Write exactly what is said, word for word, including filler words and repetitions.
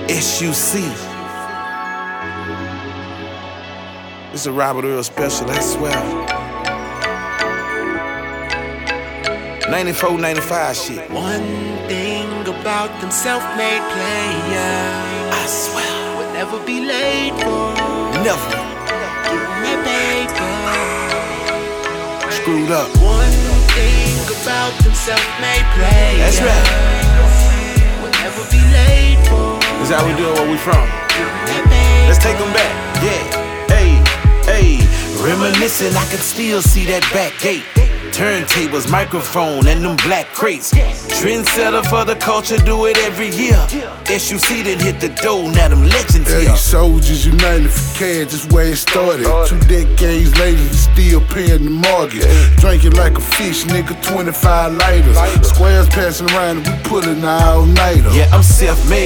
S U C. It's a Robert Earl special, I swear. ninety-four, ninety-five shit. One thing about them self-made players, I swear. will never be late for. Never. Getting that paper. Screwed up. One thing about them self-made players, That's right. will never be late for. That's how we do it where we from. Getting that paper. Let's take them back. Yeah. Hey, hey. Reminiscing, I can still see that back gate. Turntables, microphone, and them black crates. Trendsetter for the culture, do it every year. S U C done hit the dough, now them legends Hey, here. soldiers united for cash, that's where it started. Two decades later, you still paying the mortgage. Drinking like a fish, nigga, twenty-five lighters. Squares passing around and we pulling all nighter. Yeah, I'm self-made.